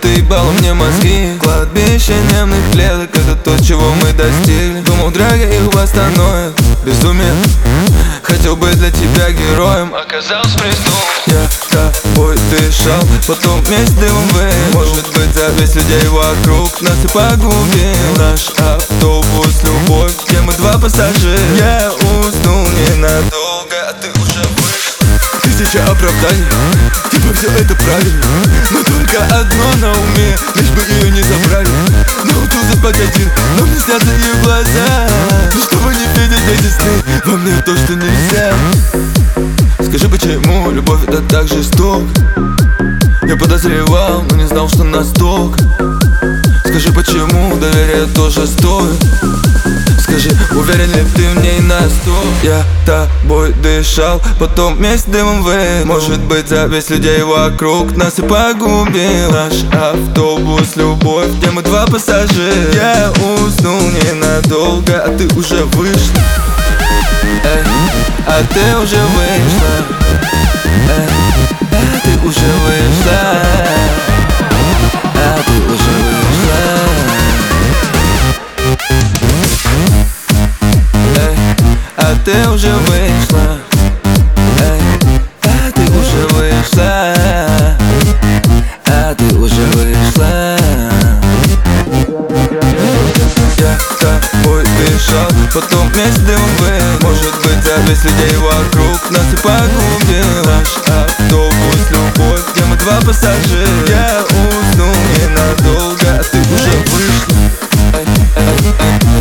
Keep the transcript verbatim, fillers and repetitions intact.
ты ебала мне мозги. Кладбище немных клеток, это то, чего мы достигли. Думал, драка их восстановит. Безумие, хотел быть для тебя героем, оказался преступным. Я тобой дышал, потом вместе дымом выпил. Может быть, за весь людей вокруг нас и погубил. Наш автобус, любовь, где мы два пассажира. Я уснул ненадолго, а ты уже вышла. Тысяча оправданий, типа все это правильно, но только одно на уме, лишь бы ее не забрали. Научился спать один, но мне снятся ее глаза. Но чтобы не видеть эти сны, во мне то, что нельзя. Скажи, почему любовь это так жестоко? Я подозревал, но не знал, что настолько. Скажи, почему доверие тоже стоит? Скажи, уверен ли ты в ней на сто? Я тобой дышал, потом вместе дымом выпил. Может быть, зависть людей вокруг нас и погубил. Наш автобус, любовь, где мы два пассажира. Я уснул ненадолго, а ты уже вышла. Эй, а ты уже вышла. Эй, а ты уже вышла. А ты уже вышла. Эй, а ты уже вышла. Эй, а ты уже вышла. А ты уже вышла. Я тобой дышал, потом вместе дымом выпил. Может быть, зависть людей вокруг нас и погубил. Наш автобус, любовь, где мы два пассажира. Я уснул ненадолго, а ты уже вышла. Эй, эй, эй.